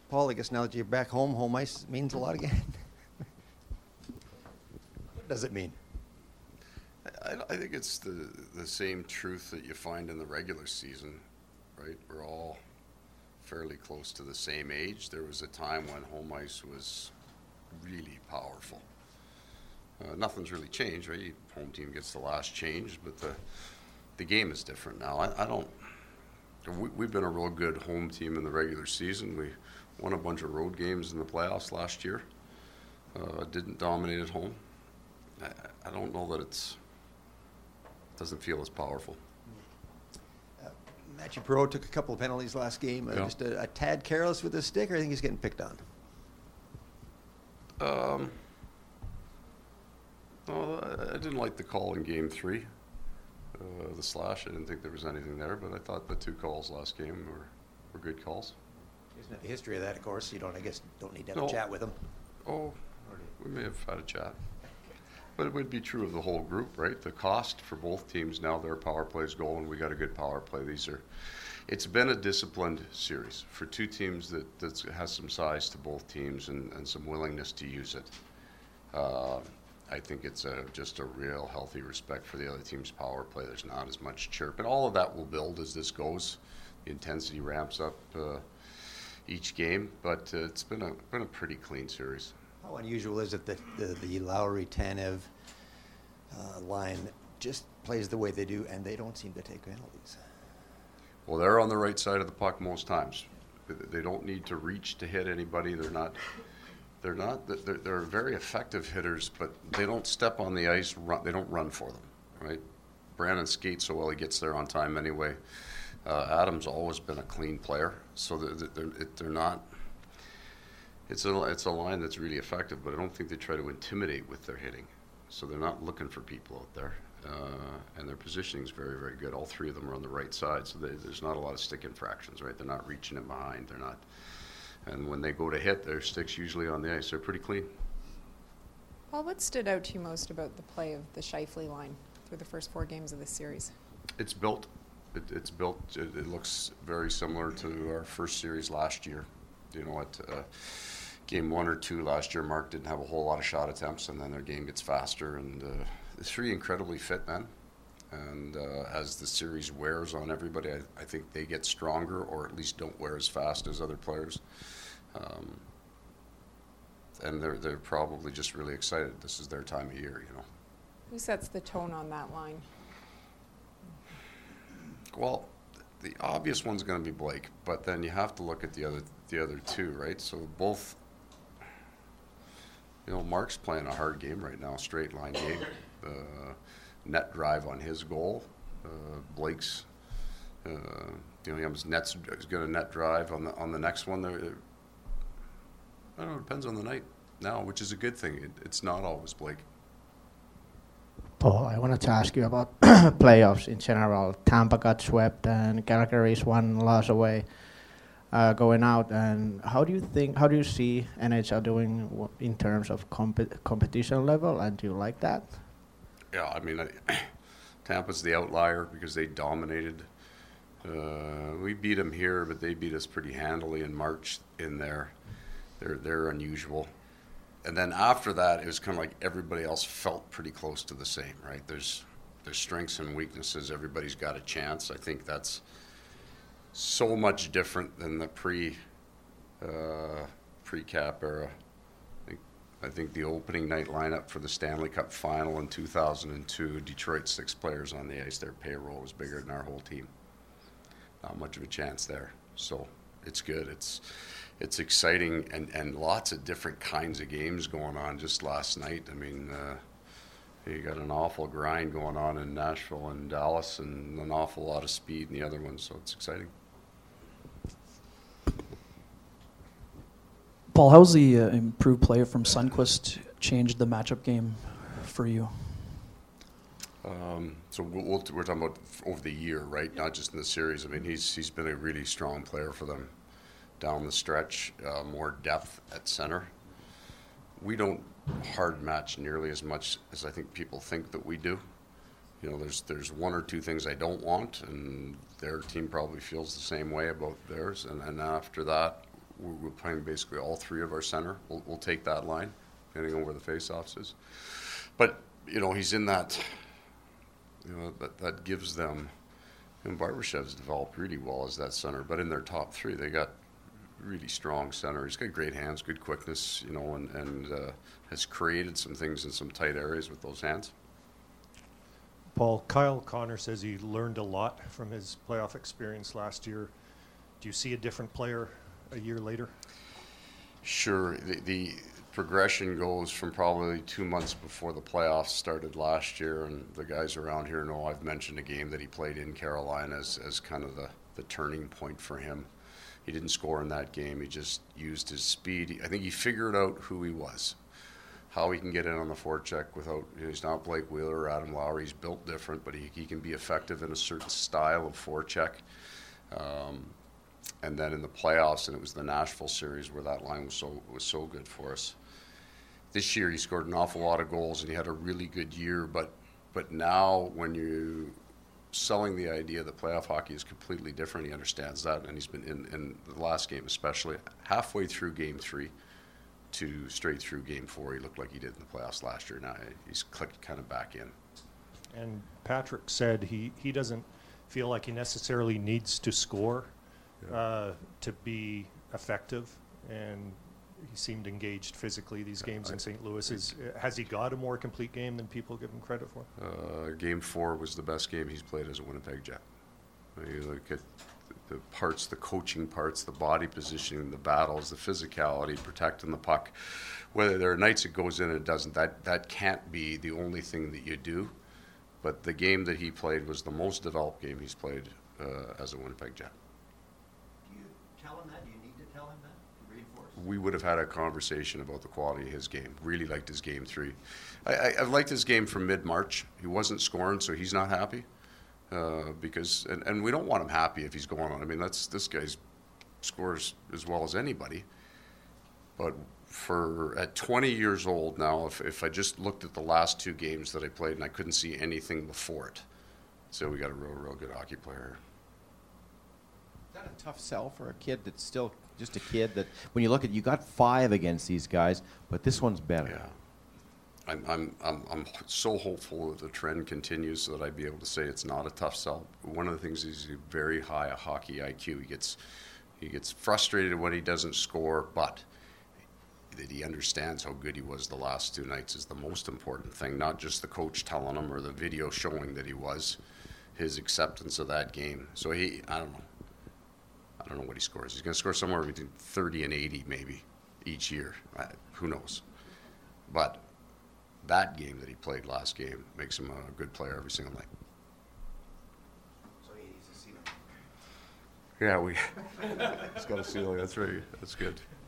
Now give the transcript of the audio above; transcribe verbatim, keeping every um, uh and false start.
Paul, I guess now that you're back home, home ice means a lot again. What does it mean? I, I think it's the, the same truth that you find in the regular season, right? We're all fairly close to the same age. There was a time when home ice was really powerful. Uh, nothing's really changed, right? Home team gets the last change, but the the game is different now. I, I don't. We, we've been a real good home team in the regular season. We won a bunch of road games in the playoffs last year. Uh, didn't dominate at home. I, I don't know that it's doesn't feel as powerful. Uh, Matthew Perreault took a couple of penalties last game. Uh, Yeah. Just a, a tad careless with his stick, or I think he's getting picked on. Um, no, I, I didn't like the call in game three. Uh, the slash, I didn't think there was anything there, but I thought the two calls last game were, were good calls. Isn't it the history of that, of course? You don't, I guess, don't need to have No. a chat with him. Oh, we may have had a chat. But it would be true of the whole group, right? The cost for both teams now, their power plays go, and we got a good power play. These are, it's been a disciplined series for two teams that that has some size to both teams and, and some willingness to use it. Uh, I think it's a, just a real healthy respect for the other team's power play. There's not as much chirp, and all of that will build as this goes. The intensity ramps up uh, each game, but uh, it's been a been a pretty clean series. How unusual is it that the, the Lowry-Tanev uh, line just plays the way they do, and they don't seem to take penalties? Well, they're on the right side of the puck most times. They don't need to reach to hit anybody. They're not. They're not. They're, they're very effective hitters, but they don't step on the ice. Run, they don't run for them, right? Brandon skates so well; he gets there on time anyway. Uh, Adam's always been a clean player, so they're, they're, they're not. It's a it's a line that's really effective, but I don't think they try to intimidate with their hitting. So they're not looking for people out there, uh, and their positioning is very very good. All three of them are on the right side, so they, there's not a lot of stick infractions, right? They're not reaching it behind. They're not, and when they go to hit, their stick's usually on the ice. They're pretty clean. Paul, what stood out to you most about the play of the Scheifele line through the first four games of this series? It's built. It, it's built. It, it looks very similar to our first series last year. You know what? Uh, game one or two last year, Mark didn't have a whole lot of shot attempts, and then their game gets faster. And uh, the three incredibly fit men. And uh, as the series wears on everybody, I, I think they get stronger, or at least don't wear as fast as other players. Um, and they're they're probably just really excited. This is their time of year, you know. Who sets the tone on that line? Well, the obvious one's going to be Blake, but then you have to look at the other the other two, right? So both, you know, Mark's playing a hard game right now, straight line game, uh, net drive on his goal. Uh, Blake's, uh, you know, his net's is going to net drive on the on the next one. There, I don't know. It depends on the night now, which is a good thing. It, it's not always Blake. Paul, I wanted to ask you about playoffs in general. Tampa got swept, and Calgary is one loss away uh, going out. And how do you think? How do you see N H L doing w- in terms of comp- competition level? And do you like that? Yeah, I mean, I, Tampa's the outlier because they dominated. Uh, we beat them here, but they beat us pretty handily in March in there. They're they're unusual. And then after that, it was kind of like everybody else felt pretty close to the same, right? There's there's strengths and weaknesses. Everybody's got a chance. I think that's so much different than the pre uh, pre-cap era. I think, I think the opening night lineup for the Stanley Cup final in two thousand two, Detroit six players on the ice. Their payroll was bigger than our whole team. Not much of a chance there. So it's good. It's It's exciting, and, and lots of different kinds of games going on just last night. I mean, uh, you got an awful grind going on in Nashville and Dallas, and an awful lot of speed in the other ones, so it's exciting. Paul, how's the uh, improved play from Sundqvist changed the matchup game for you? Um, so we'll, we'll, we're talking about over the year, right? Not just in the series. I mean, he's he's been a really strong player for them down the stretch, uh, more depth at center. We don't hard match nearly as much as I think people think that we do. You know, there's there's one or two things I don't want, and their team probably feels the same way about theirs. And, and after that, we're, we're playing basically all three of our center. We'll, we'll take that line, depending on where the face-offs is. But, you know, he's in that, you know, that, that gives them, and Barbashev's developed really well as that center, but in their top three, they got really strong center. He's got great hands, good quickness, you know, and, and uh, has created some things in some tight areas with those hands. Paul, Kyle Connor says he learned a lot from his playoff experience last year. Do you see a different player a year later? Sure. The, the progression goes from probably two months before the playoffs started last year, and the guys around here know I've mentioned a game that he played in Carolina as, as kind of the, the turning point for him. He didn't score in that game. He just used his speed. I think he figured out who he was, how he can get in on the forecheck without, you know, he's not Blake Wheeler or Adam Lowry. He's built different, but he, he can be effective in a certain style of forecheck. Um, and then in the playoffs, and it was the Nashville series where that line was so was so good for us. This year he scored an awful lot of goals and he had a really good year, but but now when you selling the idea that playoff hockey is completely different, he understands that, and he's been in, in the last game especially, halfway through game three to straight through game four, he looked like he did in the playoffs last year. Now he's clicked kind of back in. And Patrick said he, he doesn't feel like he necessarily needs to score Yeah. uh, to be effective, and he seemed engaged physically these games I- in Saint Louis. Is, has he got a more complete game than people give him credit for? Uh, game four was the best game he's played as a Winnipeg Jet. You look at the parts, the coaching parts, the body positioning, the battles, the physicality, protecting the puck. Whether there are nights it goes in and it doesn't, that, that can't be the only thing that you do. But the game that he played was the most developed game he's played uh, as a Winnipeg Jet. Do you tell him that? Do you need to tell him that? Reinforce? We would have had a conversation about the quality of his game. Really liked his game three. I, I, I've liked his game from mid-March. He wasn't scoring, so he's not happy. Uh, because and, and we don't want him happy if he's going on. I mean, that's this guy's scores as well as anybody. But for at twenty years old now, if if I just looked at the last two games that I played and I couldn't see anything before it, so we got a real real good hockey player. Is that a tough sell for a kid that's still just a kid that when you look at, you got five against these guys, but this one's better. Yeah. I'm, I'm, I'm, I'm so hopeful that the trend continues so that I'd be able to say it's not a tough sell. One of the things is he's very high a hockey I Q. He gets, he gets frustrated when he doesn't score, but that he understands how good he was the last two nights is the most important thing, not just the coach telling him or the video showing that he was, his acceptance of that game. So he, I don't know. I don't know what he scores. He's going to score somewhere between thirty and eighty maybe each year. Uh, who knows? But that game that he played last game makes him a good player every single night. So he needs to see them. Yeah, we. He's got a ceiling. That's right. That's good.